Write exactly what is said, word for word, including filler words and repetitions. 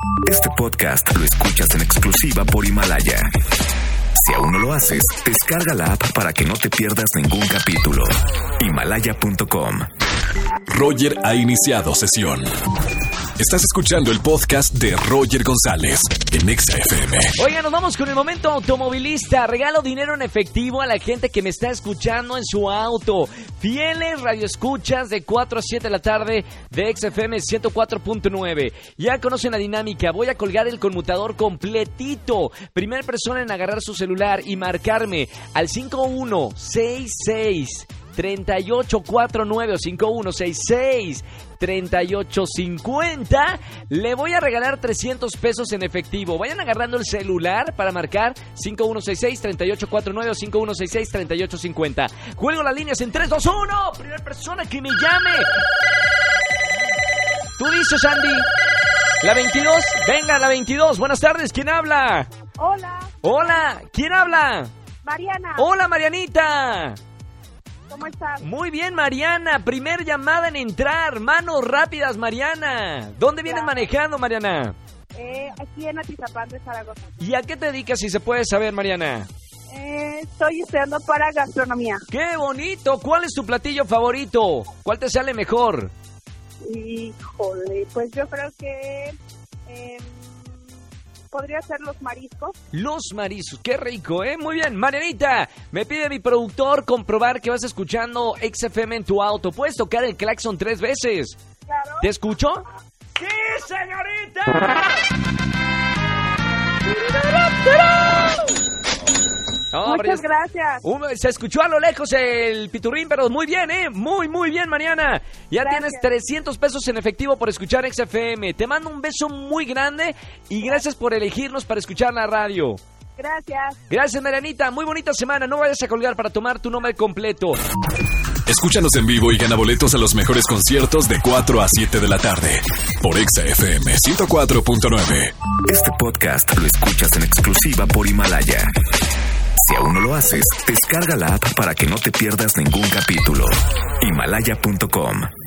Este podcast lo escuchas en exclusiva por Himalaya. Si aún no lo haces, descarga la app para que no te pierdas ningún capítulo. Himalaya punto com. Roger ha iniciado sesión. Estás escuchando el podcast de Roger González en Exa F M. Oigan, nos vamos con el momento automovilista. Regalo dinero en efectivo a la gente que me está escuchando en su auto. Fieles radioescuchas de cuatro a siete de la tarde de Exa F M ciento cuatro punto nueve. Ya conocen la dinámica. Voy a colgar el conmutador completito. Primera persona en agarrar su celular y marcarme al cinco uno seis seis tres ocho cuatro nueve o cinco uno seis seis tres ocho cinco cero, le voy a regalar trescientos pesos en efectivo. Vayan agarrando el celular para marcar cinco uno seis seis tres ocho cuatro nueve o cinco uno seis seis tres ocho cinco cero. Juego las líneas en tres, dos, uno. Primera persona que me llame. Tú dices, Andy. La veintidós. Venga, la veintidós. Buenas tardes. ¿Quién habla? Hola. Hola. ¿Quién habla? Mariana. Hola, Marianita. ¿Cómo estás? Muy bien, Mariana. Primer llamada en entrar. Manos rápidas, Mariana. ¿Dónde vienes Claro. manejando, Mariana? Eh, aquí en Atizapán de Zaragoza. ¿Y a qué te dedicas, si se puede saber, Mariana? Eh, estoy estudiando para gastronomía. ¡Qué bonito! ¿Cuál es tu platillo favorito? ¿Cuál te sale mejor? Híjole, pues yo creo que eh, podría ser los mariscos. Los mariscos. ¡Qué rico, eh! Muy bien, Marianita. Me pide mi productor comprobar que vas escuchando X F M en tu auto. ¿Puedes tocar el claxon tres veces? Claro. ¿Te escucho? ¡Sí, señorita! No, Muchas ya- gracias. Un- se escuchó a lo lejos el piturrín, pero muy bien, ¿eh? Muy, muy bien, Mariana. Ya Gracias. tienes trescientos pesos en efectivo por escuchar X F M. Te mando un beso muy grande y gracias por elegirnos para escuchar la radio. Gracias. Gracias, Marianita. Muy bonita semana. No vayas a colgar para tomar tu nombre completo. Escúchanos en vivo y gana boletos a los mejores conciertos de cuatro a siete de la tarde por Exa F M ciento cuatro punto nueve. Este podcast lo escuchas en exclusiva por Himalaya. Si aún no lo haces, descarga la app para que no te pierdas ningún capítulo. Himalaya punto com.